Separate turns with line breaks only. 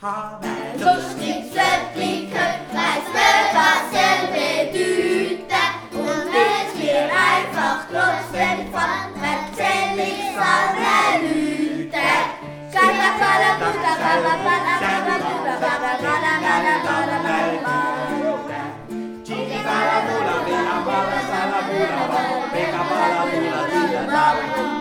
Lustiges Wörtchen weiss nicht, was er bedeutet. Und wenn's mir einfach trotzdem gefällt, erzähl ich's allen Leuten. Bala bula, bala bala, bala bula, bala bula, bala bula, bala bula.